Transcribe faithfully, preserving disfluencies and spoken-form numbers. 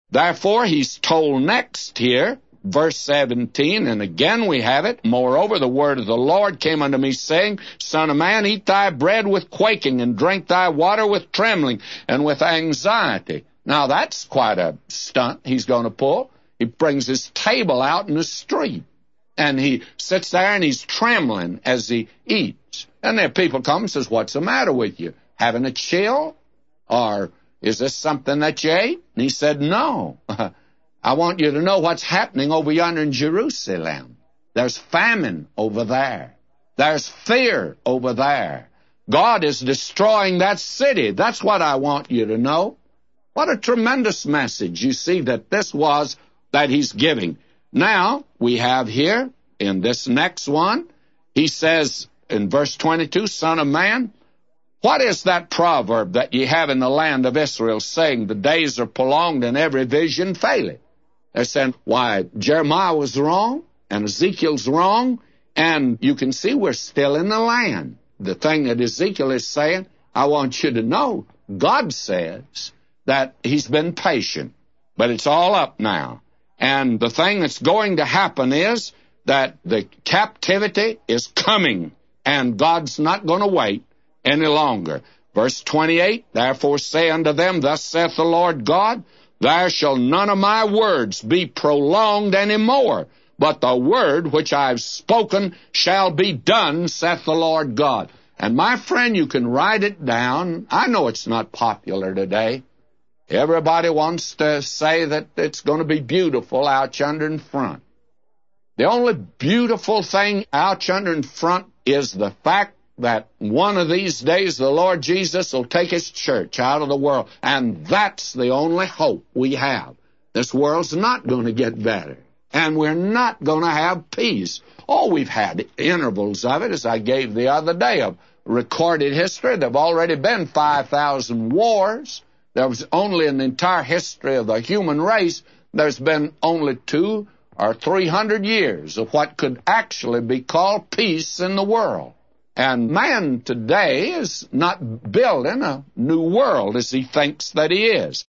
Therefore, he's told next here, verse seventeen, and again we have it, moreover, the word of the Lord came unto me, saying, Son of man, eat thy bread with quaking, and drink thy water with trembling, and with anxiety. Now, that's quite a stunt he's going to pull. He brings his table out in the street, and he sits there and he's trembling as he eats. And there people come and says, what's the matter with you? Having a chill? Or is this something that you ate? And he said, no. I want you to know what's happening over yonder in Jerusalem. There's famine over there. There's fear over there. God is destroying that city. That's what I want you to know. What a tremendous message. You see that this was that he's giving. Now, we have here, in this next one, he says in verse twenty-two, Son of man, what is that proverb that ye have in the land of Israel, saying, the days are prolonged and every vision faileth? They're saying, why, Jeremiah was wrong, and Ezekiel's wrong, and you can see we're still in the land. The thing that Ezekiel is saying, I want you to know, God says that he's been patient, but it's all up now. And the thing that's going to happen is that the captivity is coming, and God's not going to wait any longer. Verse twenty-eight, therefore say unto them, thus saith the Lord God, there shall none of my words be prolonged any more, but the word which I have spoken shall be done, saith the Lord God. And my friend, you can write it down. I know it's not popular today. Everybody wants to say that it's going to be beautiful out yonder in front. The only beautiful thing out yonder in front is the fact that one of these days the Lord Jesus will take his church out of the world. And that's the only hope we have. This world's not going to get better. And we're not going to have peace. Oh, we've had intervals of it, as I gave the other day, of recorded history. There have already been five thousand wars. There was only in the entire history of the human race, there's been only two or three hundred years of what could actually be called peace in the world. And man today is not building a new world as he thinks that he is.